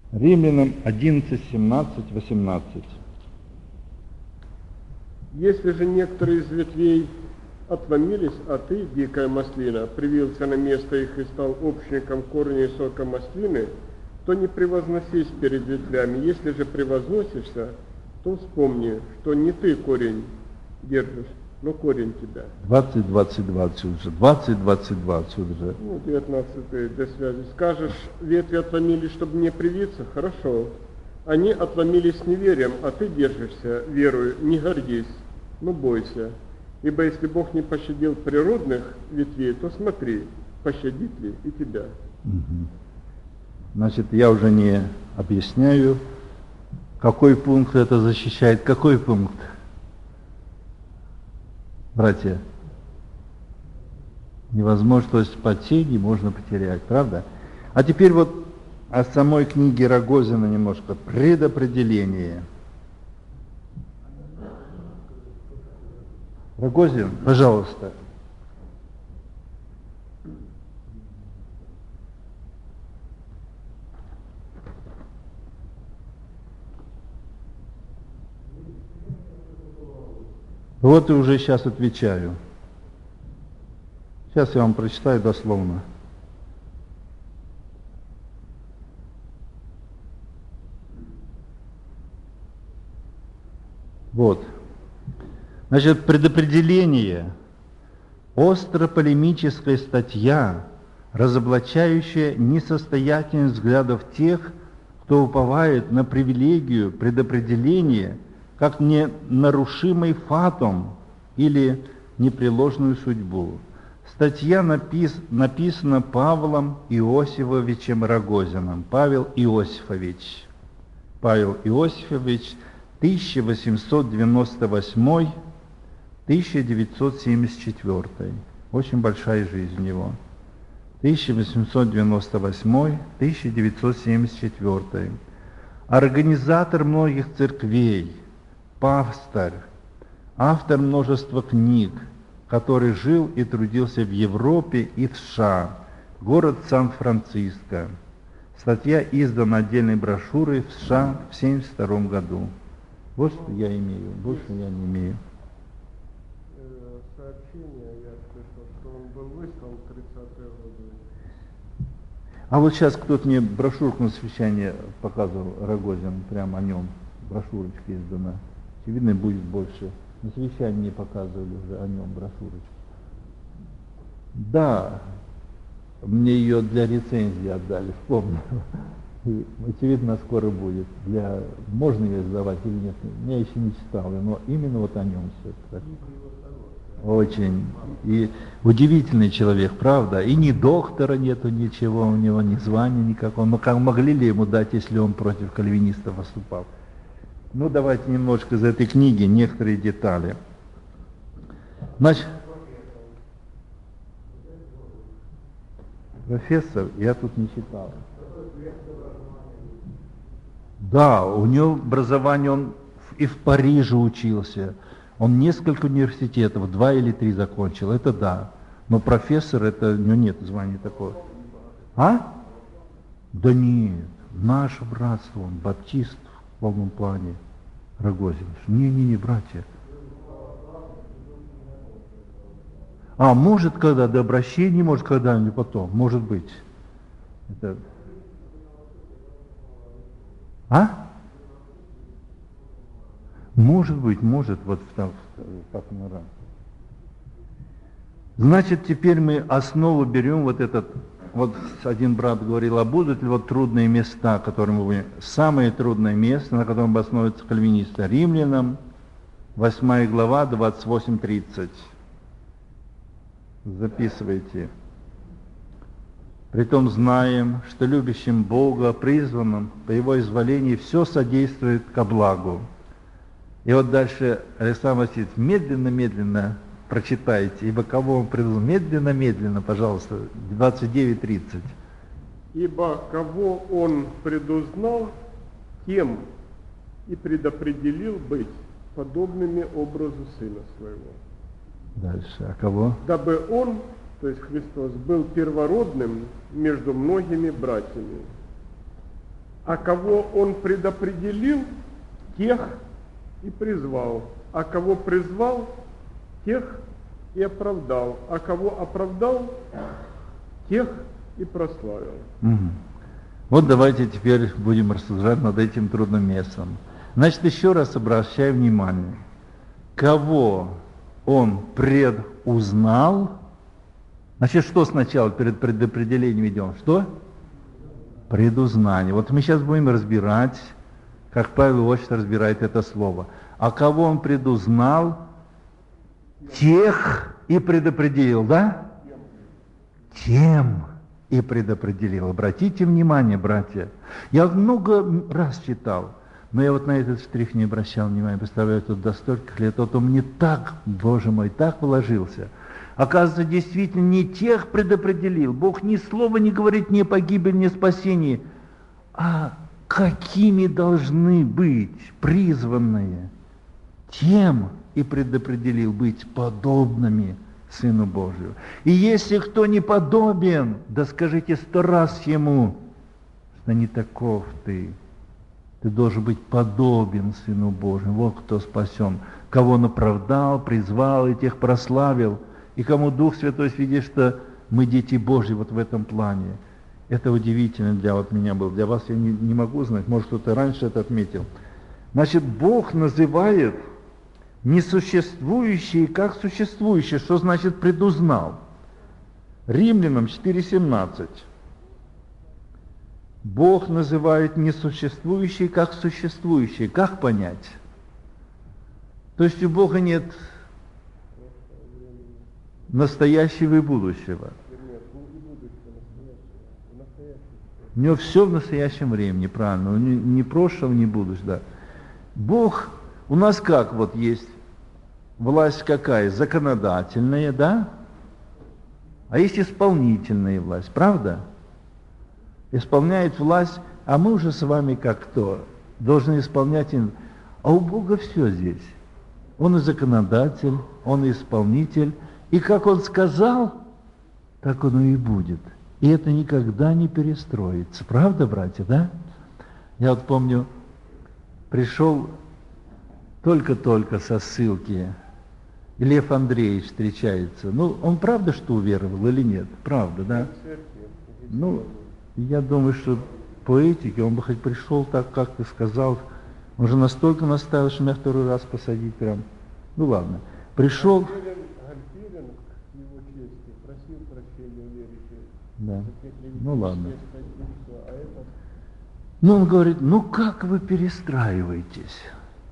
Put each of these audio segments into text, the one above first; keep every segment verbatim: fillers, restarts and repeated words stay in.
Римлянам одиннадцать, семнадцать, восемнадцать. Если же некоторые из ветвей отломились, а ты, дикая маслина, привился на место их и стал общником корня и сока маслины, то не превозносись перед ветвями. Если же превозносишься, то вспомни, что не ты корень держишь, но корень тебя. двадцать, двадцать два отсюда же. двадцать, двадцать два отсюда же. Ну, девятнадцатый для связи. Скажешь, ветви отломились, чтобы мне привиться? Хорошо. Они отломились неверием, а ты держишься верою. Не гордись, но бойся. Ибо если Бог не пощадил природных ветвей, то смотри, пощадит ли и тебя. Угу. Значит, я уже не объясняю, какой пункт это защищает. Какой пункт, братья? Невозможно, то есть потери можно потерять, правда? А теперь вот о самой книге Рогозина немножко. Предопределение. Рогозин, пожалуйста. Вот и уже сейчас отвечаю. Сейчас я вам прочитаю дословно. Вот. Значит, предопределение. Остро-полемическая статья, разоблачающая несостоятельность взглядов тех, кто уповает на привилегию предопределения как ненарушимый фатум или непреложную судьбу. Статья напис, написана Павлом Иосифовичем Рогозиным. Павел Иосифович. Павел Иосифович, тысяча восемьсот девяносто восьмой — тысяча девятьсот семьдесят четвёртый. Очень большая жизнь у него. тысяча восемьсот девяносто восьмой — тысяча девятьсот семьдесят четвёртый. Организатор многих церквей, пастырь, автор множества книг, который жил и трудился в Европе и в США, город Сан-Франциско. Статья издана отдельной брошюрой в США в семьдесят втором году. Вот что я имею, больше я не имею. Сообщение, я слышал, что он был выслан в тридцатые годы. А вот сейчас кто-то мне брошюрку на совещание показывал, Рогозин, прямо о нем, брошюрочка издана. Очевидно, будет больше. На совещании мне показывали уже о нем брошюрочку. Да, мне ее для рецензии отдали, вспомнил. И, очевидно, скоро будет. Для... Можно ее сдавать или нет? Я еще не читал, но именно вот о нем все. Кстати. Очень. И удивительный человек, правда? И ни доктора нету, ничего у него, ни звания никакого. Но как могли ли ему дать, если он против кальвинистов выступал? Ну, давайте немножко из этой книги, некоторые детали. Значит, профессор, я тут не читал. Да, у него образование, он и в Париже учился. Он несколько университетов, два или три закончил, это да. Но профессор, это, у него нет звания такого. А? Да нет, наше братство, он баптист в полном плане, Рогозин. Не-не-не, братья. А, может, когда до обращения, может, когда-нибудь потом, может быть. Это... А? Может быть, может, вот так, как мы рано. Значит, теперь мы основу берем вот этот, вот один брат говорил, а будут ли вот трудные места, которые мы будем, самое трудное место, на котором основывается кальвинисты, Римлянам, восьмая глава, двадцать восемь тридцать. Записывайте. Притом знаем, что любящим Бога, призванным по Его изволению, все содействует ко благу. И вот дальше Александр Васильевич, медленно-медленно прочитайте, ибо кого он предузнал, медленно-медленно, пожалуйста, двадцать девять тридцать. Ибо кого он предузнал, тем и предопределил быть подобными образу Сына Своего. Дальше, а кого? Дабы он, то есть Христос, был первородным между многими братьями. А кого Он предопределил, тех и призвал. А кого призвал, тех и оправдал. А кого оправдал, тех и прославил. Угу. Вот давайте теперь будем рассуждать над этим трудным местом. Значит, еще раз обращаю внимание. Кого Он предузнал? Значит, что сначала перед предопределением идем? Что? Предузнание. Вот мы сейчас будем разбирать, как Павел Иосифович разбирает это слово. А кого Он предузнал? Тех и предопределил, да? Тем и предопределил. Обратите внимание, братья. Я много раз читал, но я вот на этот штрих не обращал внимания. Представляю, тут до стольких лет, вот он мне так, Боже мой, так вложился. Оказывается, действительно не тех предопределил. Бог ни слова не говорит ни о погибели, ни о спасении, а какими должны быть призванные. Тем и предопределил быть подобными Сыну Божию. И если кто не подобен, да скажите сто раз ему, что не таков ты. Ты должен быть подобен Сыну Божию. Вот кто спасен. Кого Он оправдал, призвал и тех прославил. И кому Дух Святой свидетельствует, что мы дети Божьи вот в этом плане. Это удивительно для вот меня было. Для вас я не, не могу знать, может кто-то раньше это отметил. Значит, Бог называет несуществующие как существующие. Что значит предузнал? Римлянам четыре семнадцать. Бог называет несуществующие как существующие. Как понять? То есть у Бога нет настоящего и будущего. У него все в настоящем времени, правильно. Ни, ни прошлого, ни будущего. Да. Бог, у нас как вот есть власть какая? Законодательная, да? А есть исполнительная власть, правда? Исполняет власть, а мы уже с вами как кто? Должны исполнять. А у Бога все здесь. Он и законодатель, Он и исполнитель. И как Он сказал, так оно и будет. И это никогда не перестроится. Правда, братья, да? Я вот помню, пришел только-только со ссылки, и Лев Андреевич встречается. Ну, он правда, что уверовал или нет? Правда, да? Ну, я думаю, что по этике он бы хоть пришел так, как ты сказал. Он же настолько наставил, что меня второй раз посадить прям. Ну, ладно. Пришел... Да. Ну ладно. Ну он говорит, ну как вы перестраиваетесь?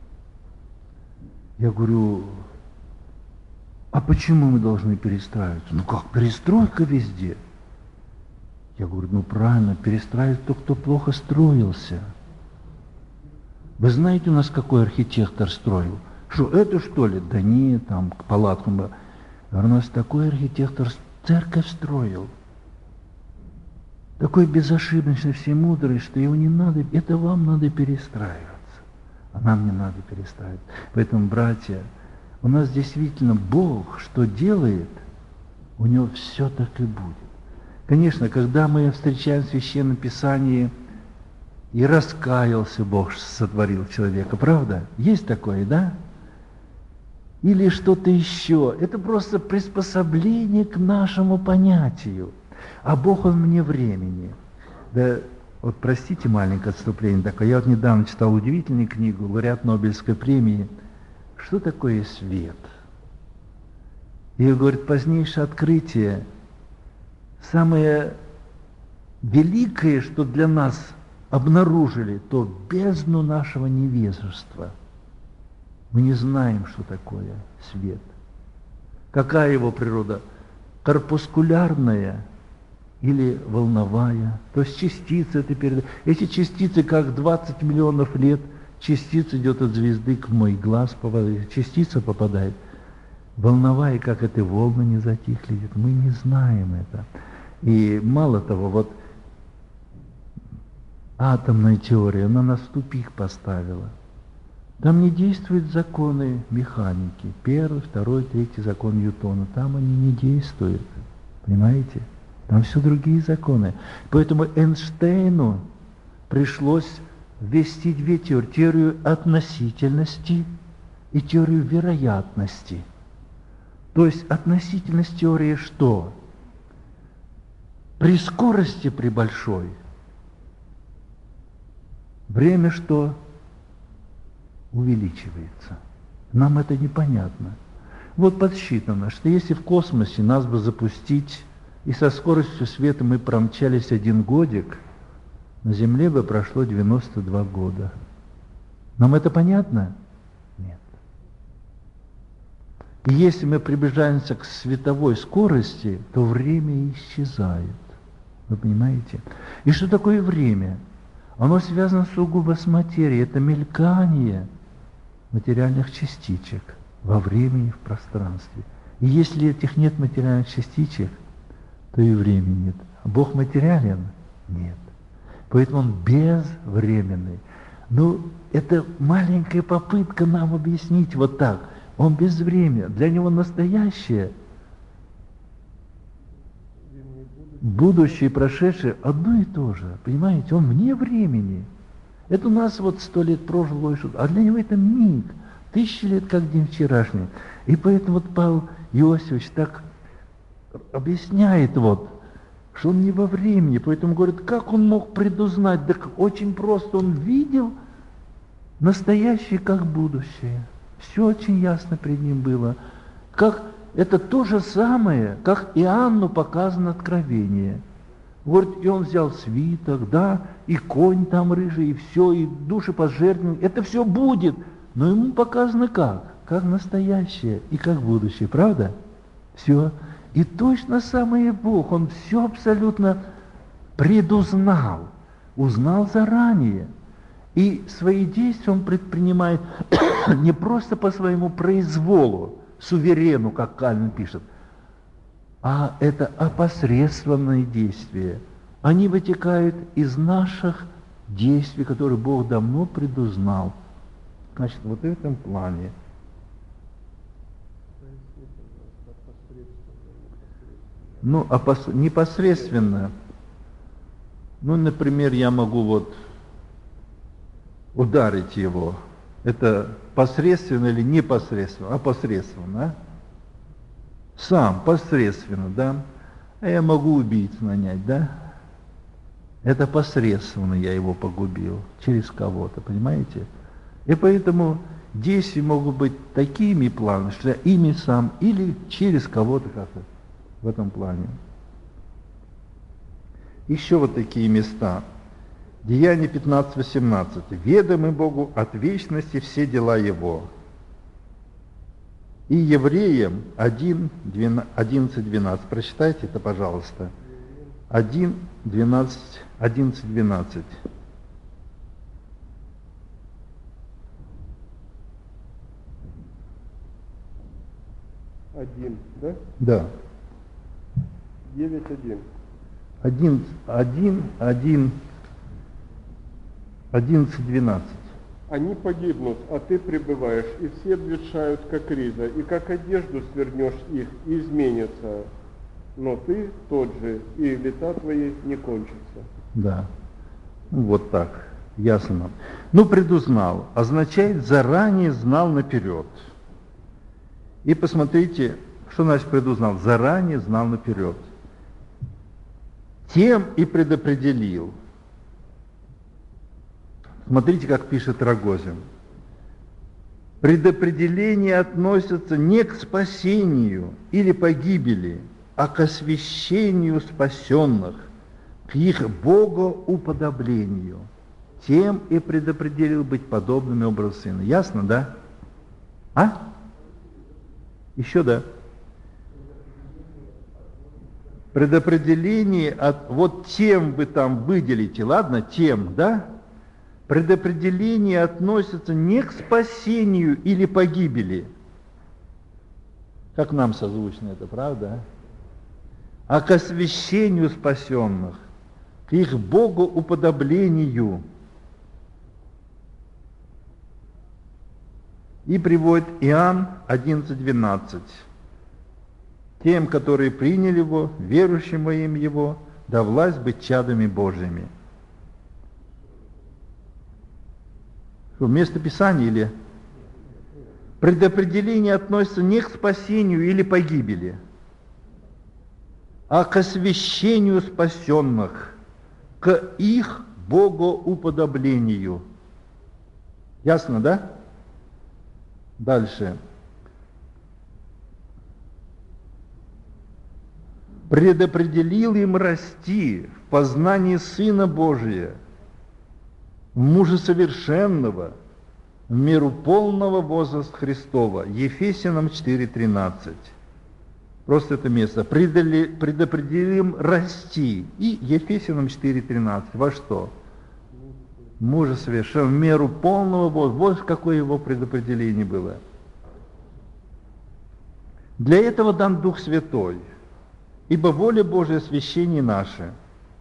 Я говорю, а почему мы должны перестраиваться? Ну как, перестройка везде. Я говорю, ну правильно, перестраивается тот, кто плохо строился. Вы знаете, у нас какой архитектор строил? Что, это что ли? Да нет, там к палаткам. Я говорю, у нас такой архитектор церковь строил. Такой безошибочный, всемудрый, что его не надо, это вам надо перестраиваться, а нам не надо перестраиваться. Поэтому, братья, у нас действительно Бог, что делает, у Него все так и будет. Конечно, когда мы встречаем в Священном Писании, и раскаялся Бог, что сотворил человека, правда? Есть такое, да? Или что-то еще. Это просто приспособление к нашему понятию. А Бог, Он вне времени. Да, вот простите, маленькое отступление такое. Я вот недавно читал удивительную книгу, лауреат Нобелевской премии. Что такое свет? И говорит, позднейшее открытие, самое великое, что для нас обнаружили, то бездну нашего невежества. Мы не знаем, что такое свет. Какая его природа? Корпускулярная или волновая, то есть частицы это передают. Эти частицы, как двадцать миллионов лет, частица идет от звезды к мой глаз, частица попадает. Волновая, как эти волны не затихли, мы не знаем это. И мало того, вот атомная теория, она нас в тупик поставила. Там не действуют законы механики. Первый, второй, третий закон Ньютона. Там они не действуют. Понимаете? Там все другие законы. Поэтому Эйнштейну пришлось ввести две теории. Теорию относительности и теорию вероятности. То есть относительность теории что? При скорости при большой время что? Увеличивается. Нам это непонятно. Вот подсчитано, что если в космосе нас бы запустить, и со скоростью света мы промчались один годик, на Земле бы прошло девяносто два года. Нам это понятно? Нет. И если мы приближаемся к световой скорости, то время исчезает. Вы понимаете? И что такое время? Оно связано сугубо с материей. Это мелькание материальных частичек во времени и в пространстве. И если этих нет материальных частичек, то и времени нет. А Бог материален? Нет. Поэтому Он безвременный. Ну, это маленькая попытка нам объяснить вот так. Он безвременен. Для Него настоящее, будущее и прошедшее одно и то же. Понимаете? Он вне времени. Это у нас вот сто лет прошло, а для Него это миг. Тысячи лет, как день вчерашний. И поэтому вот Павел Иосифович так объясняет вот, что он не во времени. Поэтому говорит, как он мог предузнать? Так очень просто, он видел настоящее как будущее. Все очень ясно пред ним было. Как, это то же самое, как Иоанну показано откровение. Вот и он взял свиток, да, и конь там рыжий, и все, и души пожертвованы. Это все будет. Но ему показано как? Как настоящее и как будущее. Правда? Все. И точно самое Бог, Он все абсолютно предузнал, узнал заранее. И свои действия Он предпринимает не просто по своему произволу, суверену, как Кальвин пишет, а это опосредствованные действия. Они вытекают из наших действий, которые Бог давно предузнал. Значит, вот в этом плане. Ну, опос... непосредственно. Ну, например, я могу вот ударить его. Это посредственно или непосредственно? А посредственно, а? Сам, посредственно, да? А я могу убийцу нанять, да? Это посредственно я его погубил, через кого-то, понимаете? И поэтому действия могут быть такими планами, что я ими сам или через кого-то как-то в этом плане. Еще вот такие места. Деяние пятнадцать восемнадцать. «Ведомы Богу от вечности все дела Его». И Евреям один, одиннадцать, двенадцать. Прочитайте это, пожалуйста. один, двенадцать, одиннадцать, двенадцать. Один, да? Да. Девять, один. Один, один, один, одиннадцать, двенадцать. Они погибнут, а ты пребываешь, и все обветшают, как риза, и как одежду свернешь их, и изменятся. Но ты тот же, и лета твои не кончатся. Да. Вот так. Ясно. Ну, предузнал. Означает, заранее знал наперед. И посмотрите, что значит предузнал. Заранее знал наперед. Тем и предопределил. Смотрите, как пишет Рогозин. Предопределение относится не к спасению или погибели, а к освящению спасенных, к их богоуподоблению. Тем и предопределил быть подобными образу Сына. Ясно, да? А? Еще да. Предопределение от... Вот тем вы там выделите, ладно? Тем, да? Предопределение относится не к спасению или погибели, как нам созвучно это, правда? А к освящению спасенных, к их богоуподоблению. И приводит Иоанн одиннадцать двенадцать. Тем, которые приняли Его, верующим во имя Его, да власть быть чадами Божьими. Что, место Писания или... Предопределение относится не к спасению или погибели, а к освящению спасенных, к их богоуподоблению. Ясно, да? Дальше. Предопределил им расти в познании Сына Божия, в мужа совершенного, в меру полного возраста Христова. Ефесянам четыре тринадцать. Просто это место. Предопределим расти. И Ефесянам четыре тринадцать. Во что? Мужа совершенного, в меру полного возраста. Вот какое его предопределение было. Для этого дан Дух Святой. Ибо воля Божия священие наше.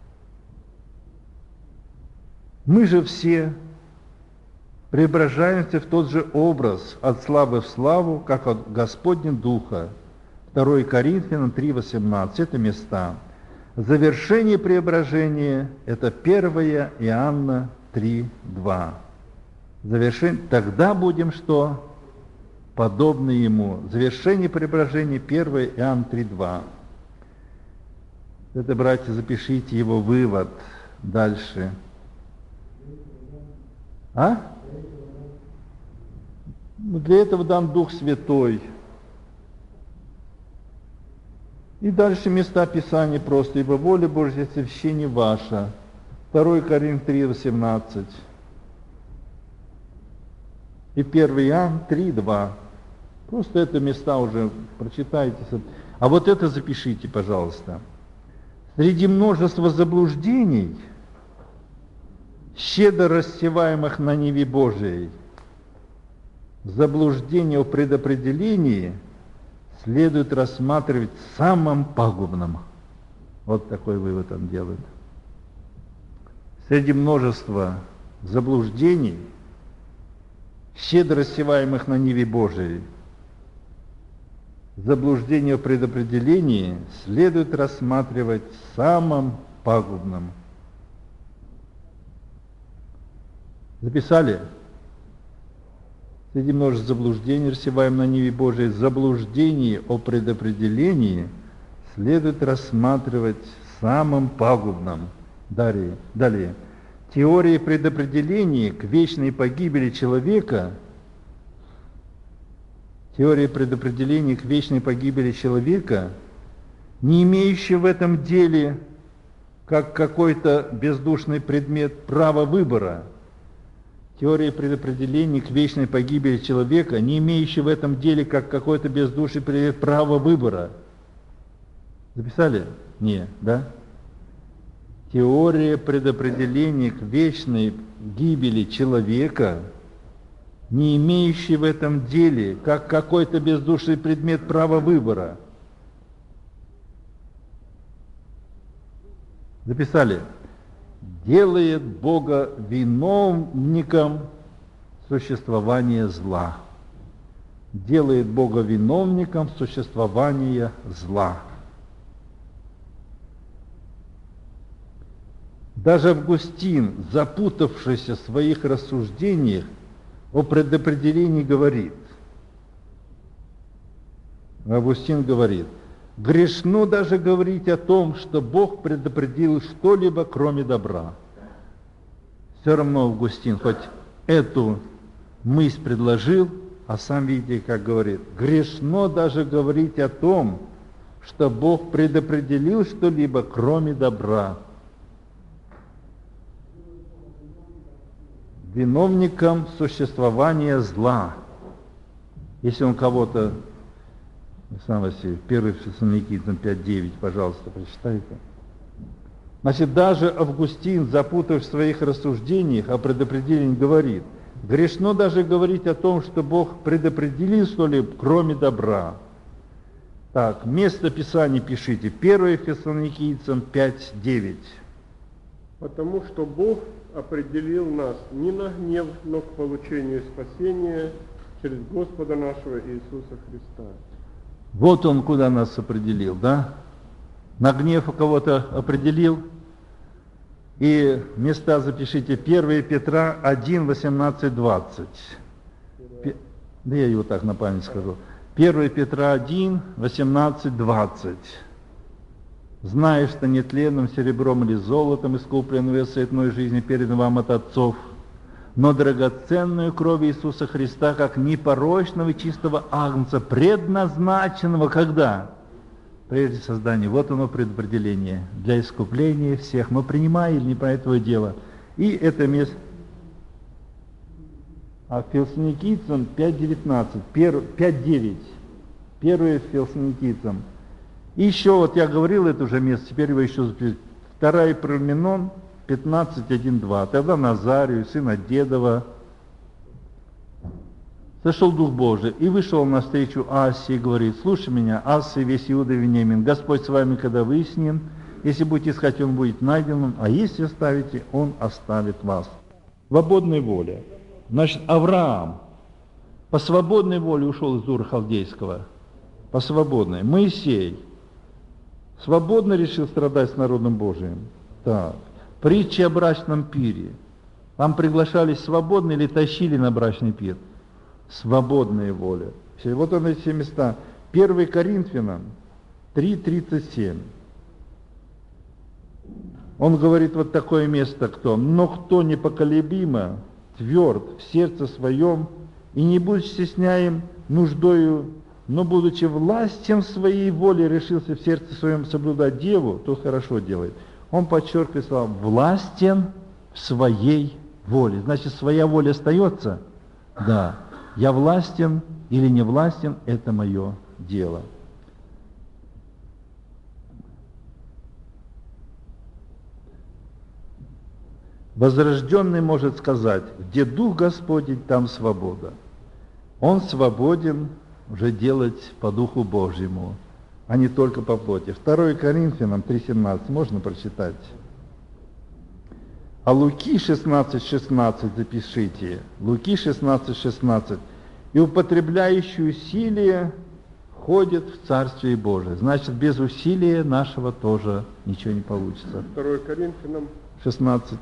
Мы же все преображаемся в тот же образ от славы в славу, как от Господня Духа. второе Коринфянам три восемнадцать. Это места. Завершение преображения – это первое Иоанна три два. Завершение. Тогда будем что? Подобны Ему. Завершение преображения первое Иоанна три два. Это, братья, запишите его вывод дальше. А? Для этого дан Дух Святой. И дальше места Писания просто. Ибо воля Божья священие ваша. второе Коринфянам три восемнадцать. И первое Иоанна три два. Просто это места уже прочитайте. А вот это запишите, пожалуйста. Среди множества заблуждений, щедро рассеваемых на ниве Божией, заблуждение о предопределении следует рассматривать самым пагубным. Вот такой вывод он делает. Среди множества заблуждений, щедро рассеваемых на ниве Божией, заблуждение о предопределении следует рассматривать самым пагубным. Записали? Среди множества заблуждений, рассеваем на ниве Божией, заблуждение о предопределении следует рассматривать самым пагубным. Далее. Далее. Теория предопределения к вечной погибели человека Теория предопределения к вечной погибели человека, не имеющая в этом деле, как какой-то бездушный предмет, права выбора. Теория предопределения к вечной погибели человека, не имеющая в этом деле, как какой-то бездушный предмет, права выбора. Записали? Не, да? Теория предопределения к вечной гибели человека, не имеющий в этом деле, как какой-то бездушный предмет, права выбора. Записали? Делает Бога виновником существования зла. Делает Бога виновником существования зла. Даже Августин, запутавшийся в своих рассуждениях, о предопределении говорит. Августин говорит, грешно даже говорить о том, что Бог предопределил что-либо, кроме добра. Все равно Августин хоть эту мысль предложил, а сам видите, как говорит, грешно даже говорить о том, что Бог предопределил что-либо, кроме добра. Виновником существования зла. Если он кого-то, Александр Васильевич, первый Фессалоникийцам пять девять, пожалуйста, прочитайте. Значит, даже Августин, запутав в своих рассуждениях о предопределении, говорит, грешно даже говорить о том, что Бог предопределил что-либо, кроме добра. Так, место Писания пишите, первое Фессалоникийцам пять девять. Потому что Бог определил нас не на гнев, но к получению спасения через Господа нашего Иисуса Христа. Вот Он куда нас определил, да? На гнев у кого-то определил? И места запишите. первое Петра один, восемнадцать, двадцать. Да я его так на память скажу. первое Петра один, восемнадцать, двадцать. «Знаешь, что нетленным серебром или золотом искуплен вы светной жизни передан вам от отцов, но драгоценную кровь Иисуса Христа, как непорочного и чистого агнца, предназначенного когда? Прежде создания». Вот оно предопределение для искупления всех. Мы принимаем или не про этого дело. И это место... А Фессалоникийцам пять девятнадцать, пять девять. Первое Фессалоникийцам. И еще, вот я говорил это уже место, теперь его еще запишу. Вторая Парменон пятнадцать, один, два. Тогда Назарию, сына Дедова, сошел Дух Божий и вышел навстречу Асе и говорит: слушай меня, Аса и весь Иуда и Вениамин, Господь с вами, когда вы с ним, если будете искать, он будет найден, а если оставите, он оставит вас. Свободная воля. Значит, Авраам по свободной воле ушел из Ура Халдейского, по свободной. Моисей свободно решил страдать с народом Божиим. Так. Притчи о брачном пире. Там приглашались свободно или тащили на брачный пир? Свободная воля. Все. Вот он эти места. первое Коринфянам три, тридцать семь. Он говорит вот такое место, кто? «Но кто непоколебимо тверд в сердце своем, и не будучи стесняем нуждою, но будучи властен своей воле, решился в сердце своем соблюдать деву, то хорошо делает». Он подчеркивает слова «властен в своей воле». Значит, своя воля остается? Да. Я властен или не властен, это мое дело. Возрожденный может сказать: где Дух Господень, там свобода. Он свободен уже делать по Духу Божьему, а не только по плоти. второе Коринфянам три семнадцать можно прочитать. А Луки шестнадцать шестнадцать запишите. Луки шестнадцать шестнадцать. И употребляющие усилия ходят в Царствие Божие. Значит, без усилия нашего тоже ничего не получится. второе Коринфянам шестнадцать.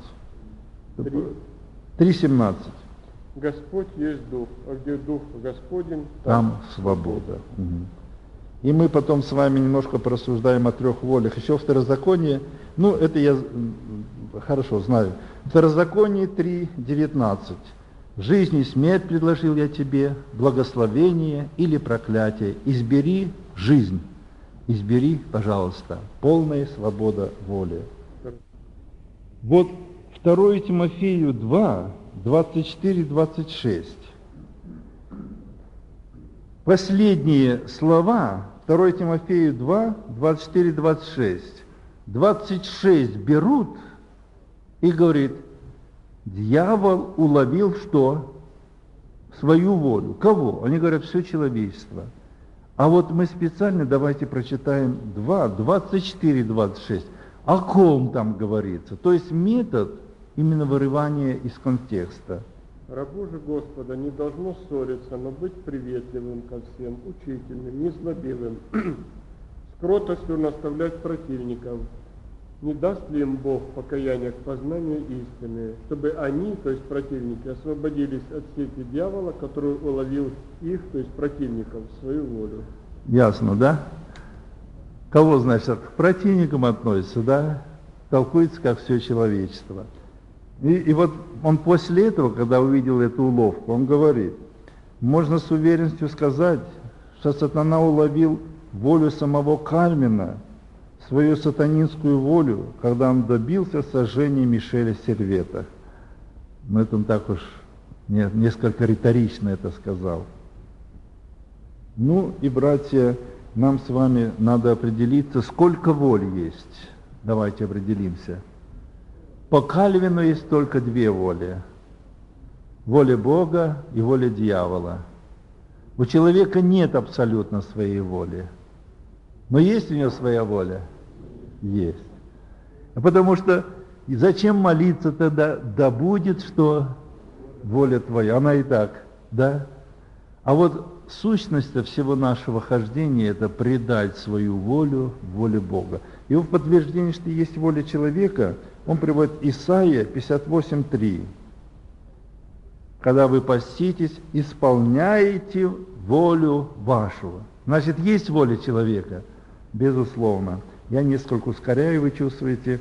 три семнадцать. Господь есть Дух, а где Дух Господень, там, там свобода. Угу. И мы потом с вами немножко порассуждаем о трех волях. Еще Второзаконие, ну это я хорошо знаю. Второзаконие три девятнадцать. Жизнь и смерть предложил я тебе, благословение или проклятие. Избери жизнь. Избери, пожалуйста. Полная свобода воли. Вот второе Тимофею два, двадцать четыре двадцать шесть. Последние слова, второе Тимофею два, двадцать четыре двадцать шесть. двадцать шесть берут и говорит: дьявол уловил что? Свою волю. Кого? Они говорят, все человечество. А вот мы специально давайте прочитаем два, двадцать четыре двадцать шесть. О ком там говорится? То есть метод именно вырывания из контекста. Рабу же Господа не должно ссориться, но быть приветливым ко всем, учительным, незлобивым, с кротостью наставлять противников. Не даст ли им Бог покаяние к познанию истины, чтобы они, то есть противники, освободились от сети дьявола, который уловил их, то есть противников, в свою волю? Ясно, да? Кого, значит, к противникам относится, да? Толкуется, как все человечество. И, и вот он после этого, когда увидел эту уловку, он говорит: можно с уверенностью сказать, что сатана уловил волю самого Кальвина, свою сатанинскую волю, когда он добился сожжения Мишеля Сервета. Но это он так уж не, несколько риторично это сказал. Ну и, братья, нам с вами надо определиться, сколько воль есть. Давайте определимся. По Кальвину есть только две воли. Воля Бога и воля дьявола. У человека нет абсолютно своей воли. Но есть у него своя воля? Есть. Потому что зачем молиться тогда? Да будет, что воля твоя. Она и так, да? А вот сущность всего нашего хождения – это предать свою волю воле Бога. И в подтверждение, что есть воля человека, Он приводит Исайя пятьдесят восемь три. Когда вы поститесь, исполняете волю вашу. Значит, есть воля человека, безусловно. Я несколько ускоряю, вы чувствуете.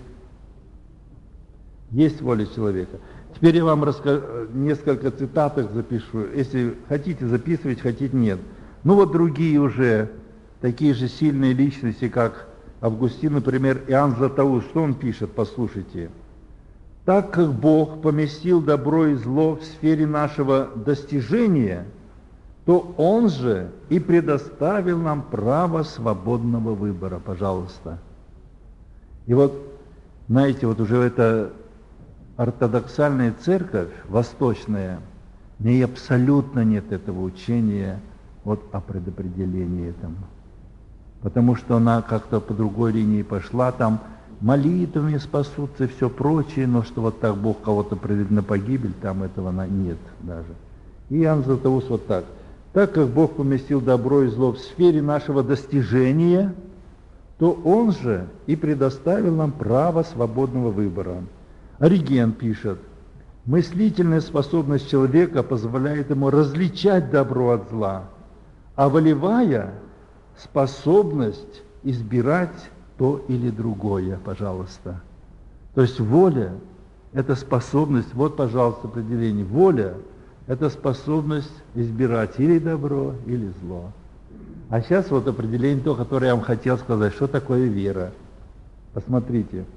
Есть воля человека. Теперь я вам расскажу, несколько цитаток запишу. Если хотите, записывать, хотите, нет. Ну вот другие уже, такие же сильные личности, как Августин, например, Иоанн Златоуст, что он пишет, послушайте. «Так как Бог поместил добро и зло в сфере нашего достижения, то Он же и предоставил нам право свободного выбора». Пожалуйста. И вот, знаете, вот уже эта ортодоксальная церковь, восточная, в ней абсолютно нет этого учения вот о предопределении этом. Потому что она как-то по другой линии пошла, там молитвами спасутся и все прочее, но что вот так Бог кого-то приведет на погибель, там этого нет даже. И Иоанн Златоуст вот так. «Так как Бог поместил добро и зло в сфере нашего достижения, то Он же и предоставил нам право свободного выбора». Ориген пишет: «Мыслительная способность человека позволяет ему различать добро от зла, а волевая способность избирать то или другое». Пожалуйста. То есть воля – это способность, вот, пожалуйста, определение. Воля – это способность избирать или добро, или зло. А сейчас вот определение то, которое я вам хотел сказать, что такое вера. Посмотрите.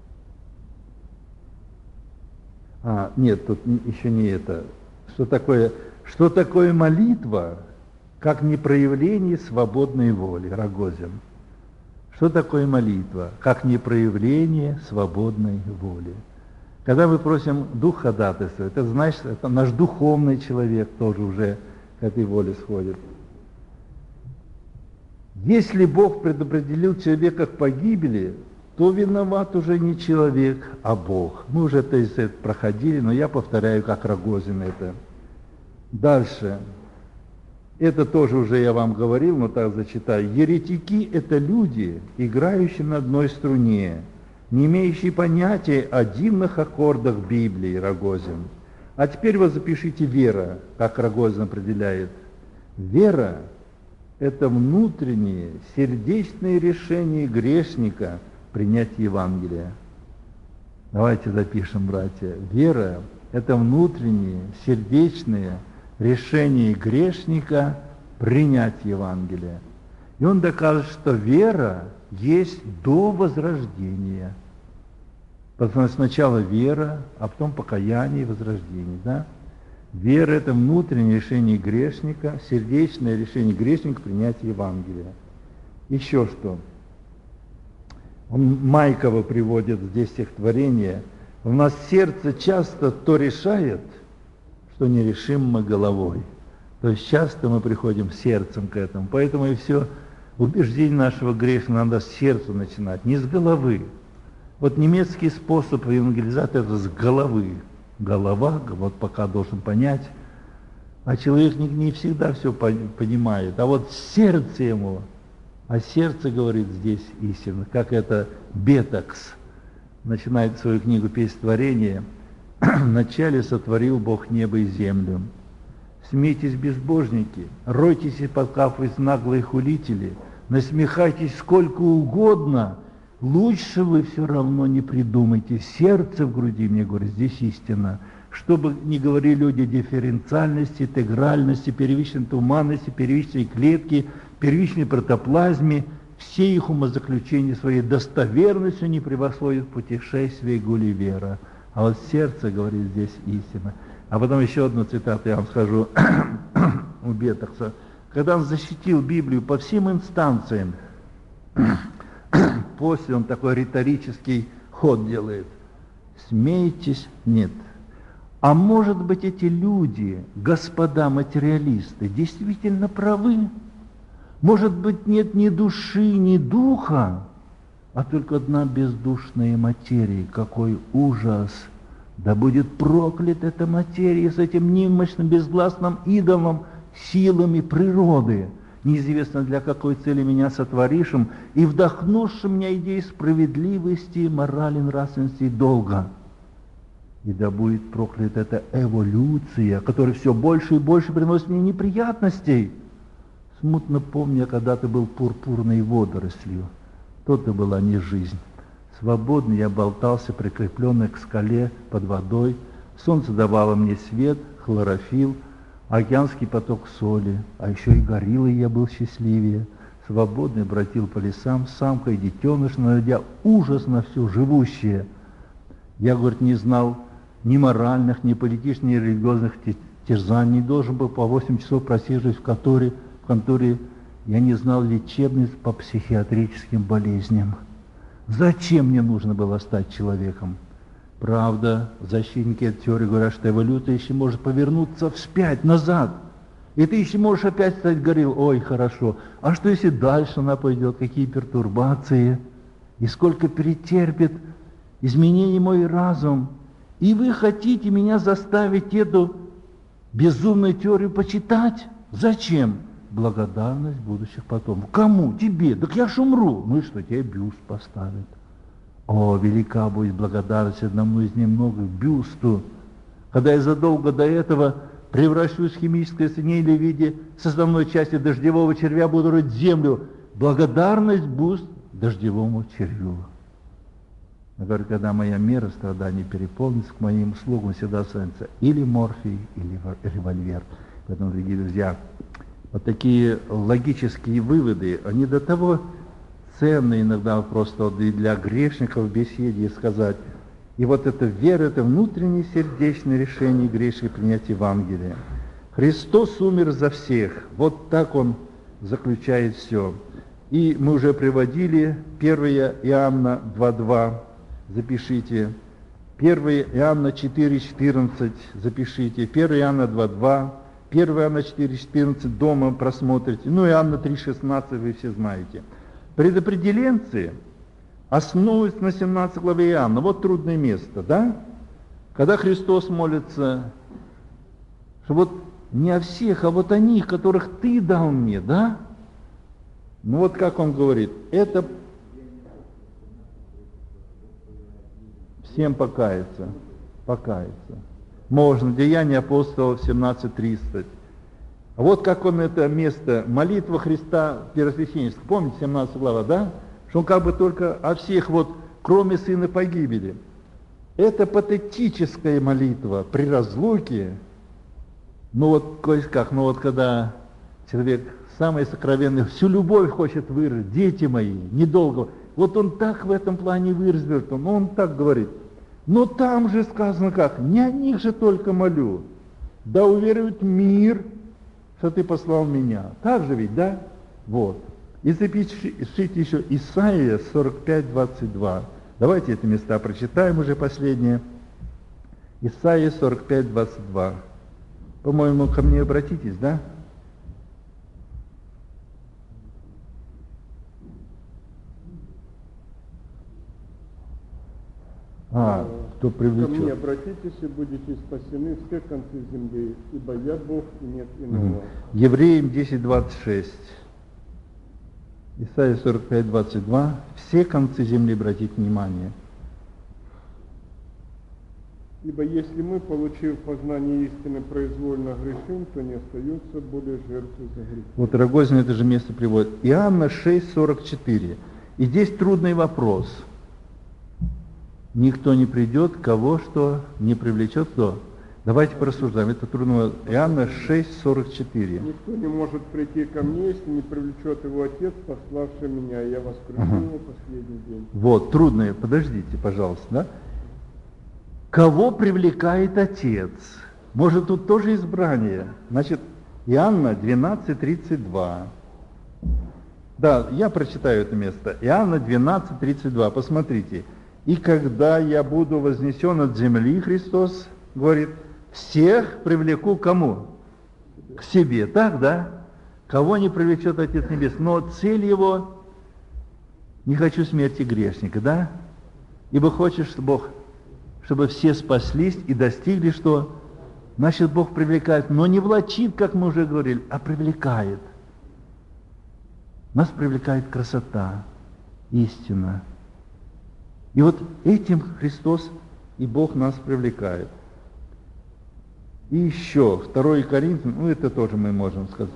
А, нет, тут еще не это. Что такое, что такое молитва, как не проявление свободной воли? Рогозин. Что такое молитва, как не проявление свободной воли? Когда мы просим Дух ходатайства, это значит, это наш духовный человек тоже уже к этой воле сходит. Если Бог предопределил человека к погибели, то виноват уже не человек, а Бог. Мы уже это, это проходили, но я повторяю, как Рогозин это. Дальше. Это тоже уже я вам говорил, но так зачитаю. Еретики – это люди, играющие на одной струне, не имеющие понятия о дивных аккордах Библии, Рогозин. А теперь вот запишите вера, как Рогозин определяет. Вера – это внутреннее, сердечное решение грешника принять Евангелие. Давайте запишем, братья. Вера – это внутреннее, сердечное решение грешника принять Евангелие. И он докажет, что вера есть до возрождения. Потому что сначала вера, а потом покаяние и возрождение. Да? Вера – это внутреннее решение грешника, сердечное решение грешника принять Евангелие. Еще что? Он Майкова приводит здесь стихотворение. У нас сердце часто то решает, что не решим мы головой. То есть часто мы приходим сердцем к этому. Поэтому и все убеждение нашего греха надо с сердца начинать, не с головы. Вот немецкий способ евангелизации – это с головы. Голова, вот пока должен понять. А человек не, не всегда все понимает. А вот сердце ему, а сердце говорит здесь истинно, как это Бетакс начинает свою книгу «Песнь творения». «Вначале сотворил Бог небо и землю. Смейтесь, безбожники, ройтесь и подкапываясь наглые хулители, насмехайтесь сколько угодно, лучше вы все равно не придумайте. Сердце в груди, мне говорит, здесь истина. Что бы ни говорили люди о дифференциальности, интегральности, первичной туманности, первичной клетке, первичной протоплазме, все их умозаключения своей достоверностью не превосходят путешествие Гулливера. А вот сердце, говорит, здесь истина». А потом еще одну цитату я вам скажу у Бетакса. Когда он защитил Библию по всем инстанциям, после он такой риторический ход делает. Смейтесь, нет. А может быть, эти люди, господа материалисты, действительно правы? Может быть, нет ни души, ни духа, а только одна бездушная материя. Какой ужас! Да будет проклята эта материя с этим немощным, безгласным идолом, силами природы. неизвестно для какой цели меня сотворившим, и вдохнувшим мне идеи справедливости, морали, нравственности и долга. И да будет проклята эта эволюция, которая все больше и больше приносит мне неприятностей. Смутно помню, когда ты был пурпурной водорослью, то-то была не жизнь. Свободно я болтался, прикрепленный к скале под водой. Солнце давало мне свет, хлорофилл, океанский поток соли, а еще и гориллой я был счастливее. Свободный бродил по лесам, самка и детеныш, наводя ужас на все живущее. Я, говорит, не знал ни моральных, ни политических, ни религиозных терзаний, не должен был по восемь часов просиживать в конторе, в конторе. Я не знал лечебниц по психиатрическим болезням. Зачем мне нужно было стать человеком? Правда, защитники этой теории говорят, что эволюция еще может повернуться вспять, назад. И ты еще можешь опять стать гориллой. Ой, хорошо. А что если дальше она пойдет? Какие пертурбации? И сколько перетерпит изменений мой разум? И вы хотите меня заставить эту безумную теорию почитать? Зачем? Благодарность будущих потомков. Кому? Тебе? Так я ж умру. Ну и что, тебе бюст поставят. О, велика будет благодарность одному из немногих, бюсту. Когда я задолго до этого превращусь в химическое соединение в виде составной части дождевого червя, буду рыть землю. Благодарность бюст дождевому червю. Я говорю, когда моя мера страданий переполнится, к моим услугам всегда останется или морфий, или револьвер. Поэтому, дорогие друзья, вот такие логические выводы, они до того ценны иногда просто вот и для грешников в беседе сказать. И вот эта вера, это внутреннее сердечное решение грешника принять Евангелие. Христос умер за всех. Вот так Он заключает все. И мы уже приводили первое Иоанна два два, запишите. первое Иоанна четыре четырнадцать, запишите. первое Иоанна два два, первое Иоанна четыре четырнадцать, дома просмотрите. Ну, Иоанна три шестнадцать вы все знаете. Предопределенцы основываются на семнадцатой главе Иоанна. Вот трудное место, да? Когда Христос молится, что вот не о всех, а вот о них, которых Ты дал мне, да? Ну вот как Он говорит, это всем покаяться, покаяться. Можно, Деяния апостолов семнадцать тридцать. А вот как он это место, молитва Христа первосвященническая, помните, семнадцатая глава, да? Что он как бы только о всех, вот, кроме сына погибели. Это патетическая молитва при разлуке. Ну вот, как, ну вот когда человек самый сокровенный, всю любовь хочет выразить, дети мои, недолго. Вот он так в этом плане выразил, но он так говорит. Но там же сказано как, не о них же только молю, да уверует мир, что Ты послал меня. Так же ведь, да? Вот. И запишите еще Исаия сорок пять двадцать два. Давайте эти места прочитаем уже последнее. Исаия сорок пять двадцать два. По-моему, ко мне обратитесь, да? А, кто привлечет. Ко мне обратитесь и будете спасены все концы земли, ибо я Бог и нет иного. Угу. Евреям десять двадцать шесть. Исайя сорок пять двадцать два. Все концы земли, обратите внимание. Ибо если мы, получив познание истины, произвольно грешим, то не остается более жертвы за грех. Вот Рогозин это же место приводит. Иоанна шесть сорок четыре. И здесь трудный вопрос. Никто не придет, кого что не привлечет, кто? Давайте порассуждаем. Это трудно. Иоанна шесть сорок четыре. Никто не может прийти ко мне, если не привлечет его Отец, пославший меня. Я воскрешу ага. его последний день. Вот, трудное. Подождите, пожалуйста. Да? Кого привлекает Отец? Может, тут тоже избрание? Значит, Иоанна двенадцать тридцать два. Да, я прочитаю это место. Иоанна двенадцать тридцать два. Посмотрите. И когда я буду вознесен от земли, Христос говорит, всех привлеку к кому? К себе. Так, да? Кого не привлечет Отец Небес? Но цель его, не хочу смерти грешника, да? Ибо хочешь, чтобы Бог, чтобы все спаслись и достигли, что? Значит, Бог привлекает, но не влачит, как мы уже говорили, а привлекает. Нас привлекает красота, истина. И вот этим Христос и Бог нас привлекает. И еще, второе Коринфянам, ну это тоже мы можем сказать.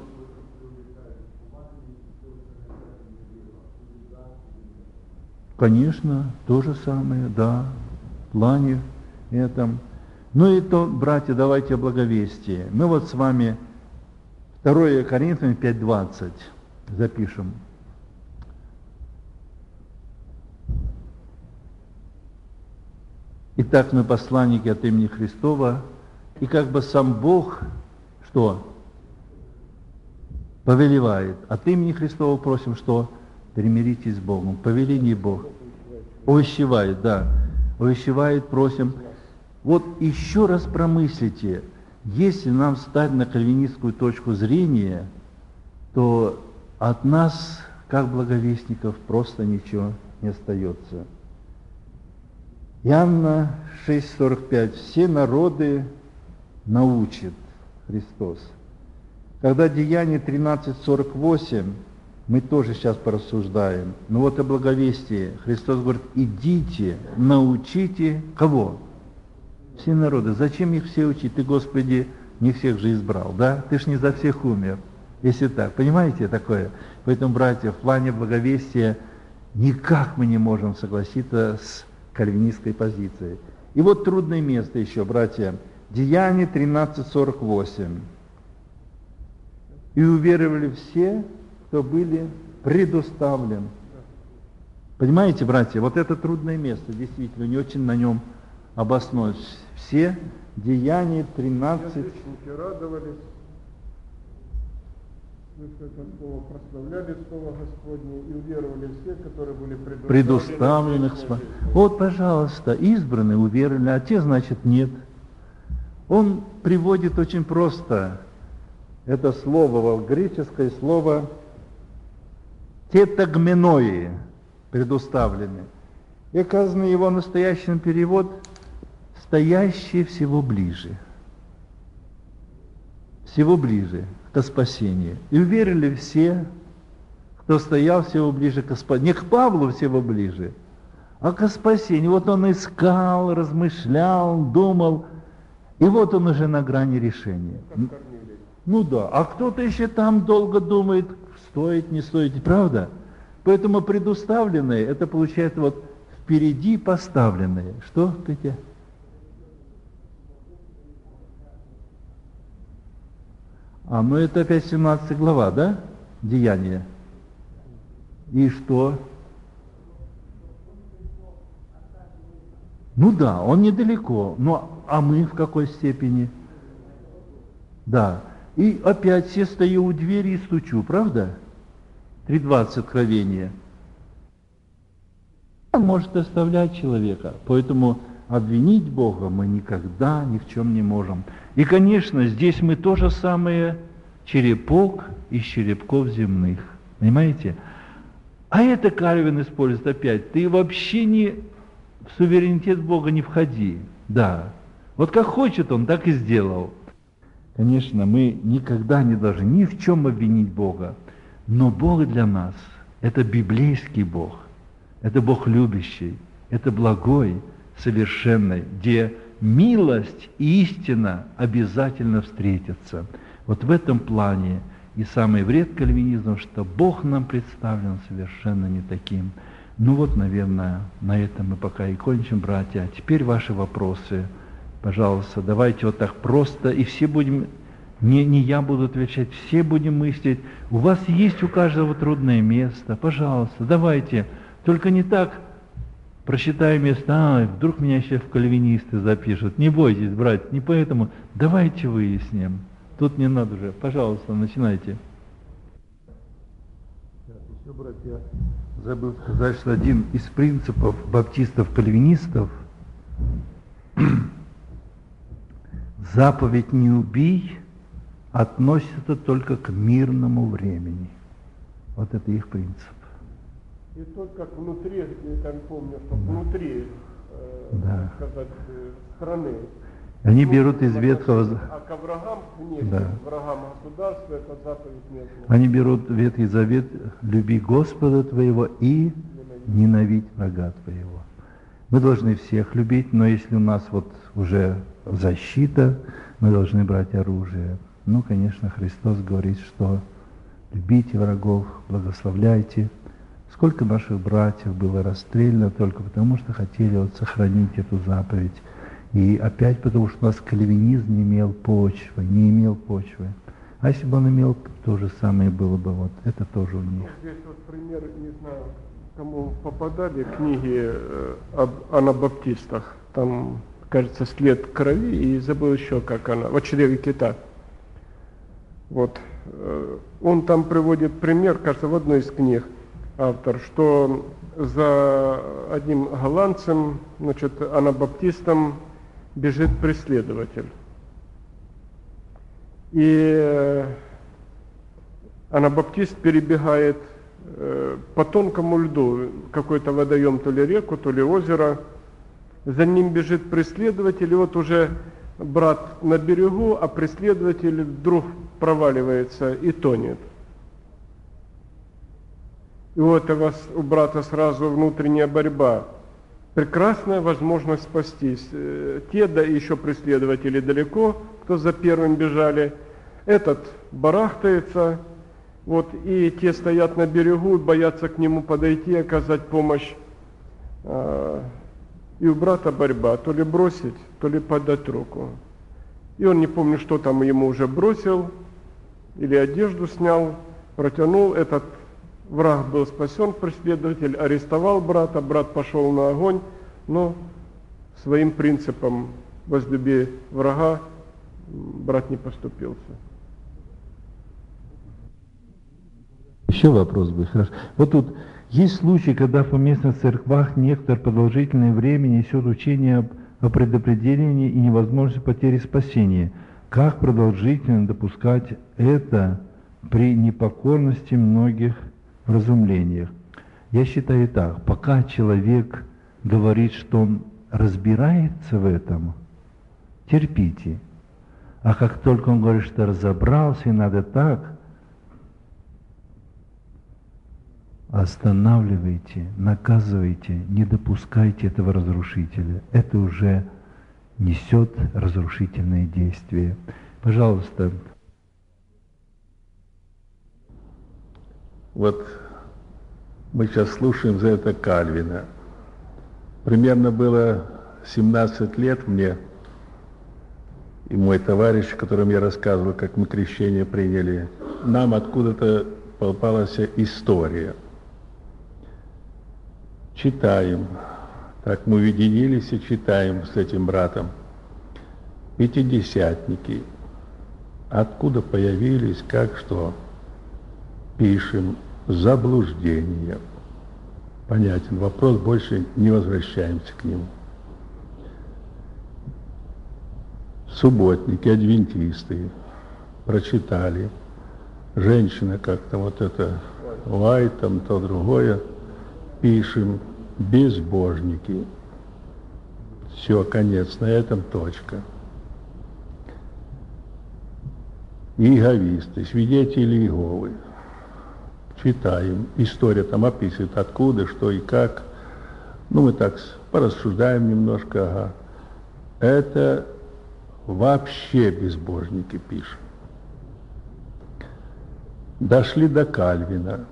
Конечно, то же самое, да, в плане этом. Ну и то, братья, давайте о благовестии. Мы вот с вами второе Коринфянам пять двадцать запишем. Итак, мы посланники от имени Христова, и как бы сам Бог, что? Повелевает. От имени Христова просим, что? Примиритесь с Богом. Повеление Бог. Увещевает, да. Увещевает, просим. Вот еще раз промыслите, если нам стать на кальвинистскую точку зрения, то от нас, как благовестников, просто ничего не остается. Иоанна шесть сорок пять. Все народы научит Христос. Когда Деяние тринадцать сорок восемь, мы тоже сейчас порассуждаем. Но вот о благовестии Христос говорит, идите, научите кого? Все народы. Зачем их все учить? Ты, Господи, не всех же избрал, да? Ты ж не за всех умер. Если так, понимаете такое? Поэтому, братья, в плане благовестия никак мы не можем согласиться с кальвинистской позицией. И вот трудное место еще, братья. Деяние тринадцать сорок восемь. И уверовали все, кто были предуставлены. Понимаете, братья, вот это трудное место, действительно, не очень на нем обоснуюсь. Все Деяния тринадцать. Язычники радовались, слыша это слово, прославляли слово Господне и уверовали все, которые были предуставлены. Предуставленных. Вот, пожалуйста, избранные уверовали, а те, значит, нет. Он приводит очень просто это слово, греческое слово тетагменои, предуставлены. И оказано его настоящий перевод стоящие всего ближе. Всего ближе к спасению. И уверили все, кто стоял всего ближе к спасению. Не к Павлу всего ближе, а к спасению. Вот он искал, размышлял, думал, и вот он уже на грани решения. Ну да, а кто-то еще там долго думает, стоит, не стоит, правда? Поэтому предуставленные, это получается вот впереди поставленные. Что, Петя? А, ну это опять семнадцатая глава, да? Деяния. И что? Ну да, он недалеко. Но, а мы в какой степени? Да. И опять все стою у двери и стучу, правда? три двадцать откровения. Он может оставлять человека, поэтому обвинить Бога мы никогда ни в чем не можем. И, конечно, здесь мы то же самое черепок из черепков земных. Понимаете? А это Кальвин использует опять. Ты вообще не в суверенитет Бога не входи. Да. Вот как хочет он, так и сделал. Конечно, мы никогда не должны ни в чем обвинить Бога. Но Бог для нас – это библейский Бог. Это Бог любящий. Это благой, совершенный, где милость и истина обязательно встретятся. Вот в этом плане и самый вред кальвинизма, что Бог нам представлен совершенно не таким. Ну вот, наверное, на этом мы пока и кончим, братья. А теперь ваши вопросы. Пожалуйста, давайте вот так просто, и все будем, не, не я буду отвечать, все будем мыслить. У вас есть у каждого трудное место, пожалуйста, давайте. Только не так, прочитаю место, а, вдруг меня еще в кальвинисты запишут. Не бойтесь, братья, не поэтому. Давайте выясним. Тут не надо же. Пожалуйста, начинайте. Еще, братья, забыл сказать, что один из принципов баптистов-кальвинистов заповедь «не убий» относится только к мирному времени. Вот это их принцип. И только внутри, я там помню, что внутри, э, да. сказать, страны. Они берут из Ветхого... А к Аврааму внешне, да. врагам государства, это заповедь мирная. Они берут Ветхий Завет: люби Господа твоего и ненавидь врага твоего. Мы должны всех любить, но если у нас вот уже защита, мы должны брать оружие. Ну, конечно, Христос говорит, что любите врагов, благословляйте. Сколько наших братьев было расстреляно только потому, что хотели вот сохранить эту заповедь. И опять потому, что у нас кальвинизм не имел почвы, не имел почвы. А если бы он имел, то же самое было бы. Вот это тоже у них. Здесь вот пример, не знаю, кому попадали книги э, об анабаптистах. Там, кажется, след крови, и забыл еще, как она, в чреве кита. Вот. Он там приводит пример, кажется, в одной из книг, автор, что за одним голландцем, значит, анабаптистом бежит преследователь. И анабаптист перебегает по тонкому льду какой-то водоем, то ли реку, то ли озеро. За ним бежит преследователь, и вот уже брат на берегу, а преследователь вдруг проваливается и тонет. И вот у вас у брата сразу внутренняя борьба. Прекрасная возможность спастись. Те, да еще преследователи далеко, кто за первым бежали. Этот барахтается, вот, и те стоят на берегу, боятся к нему подойти, оказать помощь. И у брата борьба, то ли бросить, то ли подать руку. И он, не помню, что там ему уже бросил, или одежду снял, протянул. Этот враг был спасен, преследователь арестовал брата, брат пошел на огонь, но своим принципом возлюби врага брат не поступился. Еще вопрос будет, хорошо. Вот тут есть случаи, когда в поместных церквах некто продолжительное время несет учение об, о предопределении и невозможности потери спасения. Как продолжительно допускать это при непокорности многих вразумлениях? Я считаю так: пока человек говорит, что он разбирается в этом, терпите. А как только он говорит, что разобрался и надо так, останавливайте, наказывайте, не допускайте этого разрушителя. Это уже несет разрушительные действия. Пожалуйста. Вот мы сейчас слушаем за это Кальвина. Примерно было семнадцать лет мне, и мой товарищ, которым я рассказывал, как мы крещение приняли, нам откуда-то попалась история. Читаем. Так мы уединились и читаем с этим братом. Пятидесятники. Откуда появились, как что? Пишем: заблуждение. Понятен вопрос, больше не возвращаемся к нему. Субботники, адвентисты. Прочитали. Женщина как-то вот это лай, там то другое. Пишем: безбожники. Все, конец, на этом точка. Иеговисты, свидетели Иеговы. Читаем. История там описывает, откуда, что и как. Ну, мы так порассуждаем немножко, ага. Это вообще безбожники, пишем. Дошли до Кальвина.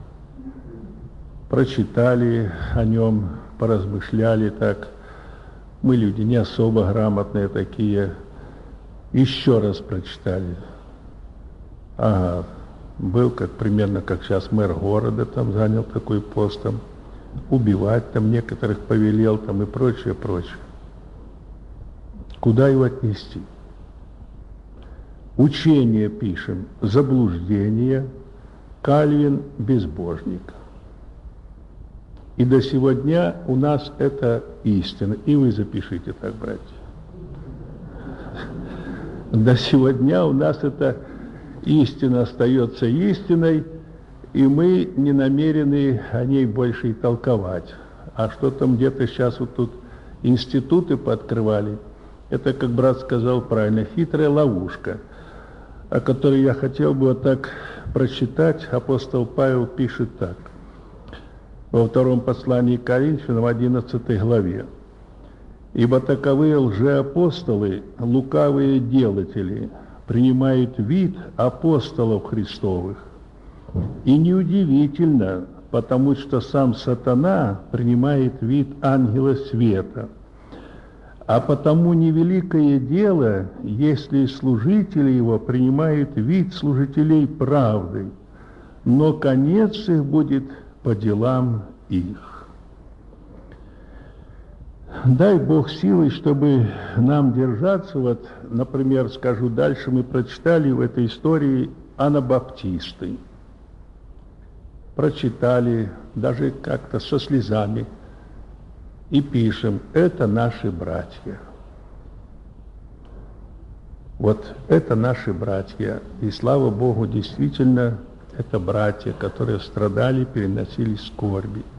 Прочитали о нем, поразмышляли так. Мы люди не особо грамотные такие. Еще раз прочитали. Ага, был как примерно как сейчас мэр города, там занял такой пост, там, убивать там некоторых повелел, там и прочее, прочее. Куда его отнести? Учение пишем: заблуждение, Кальвин безбожник. И до сего дня у нас это истина. И вы запишите так, братья. До сего дня у нас это истина остается истиной, и мы не намерены о ней больше и толковать. А что там где-то сейчас вот тут институты пооткрывали, это, как брат сказал правильно, хитрая ловушка. о которой я хотел бы вот так прочитать. Апостол Павел пишет так, во втором послании к Коринфянам, одиннадцатой главе. «Ибо таковые лжеапостолы, лукавые делатели, принимают вид апостолов Христовых. И неудивительно, потому что сам сатана принимает вид ангела света. А потому невеликое дело, если служители его принимают вид служителей правды, но конец их будет по делам их». Дай Бог силы, чтобы нам держаться. Вот, например, скажу дальше, мы прочитали в этой истории анабаптисты. Прочитали, даже как-то со слезами, и пишем: это наши братья. Вот это наши братья. И слава Богу, действительно, это братья, которые страдали, переносили скорби.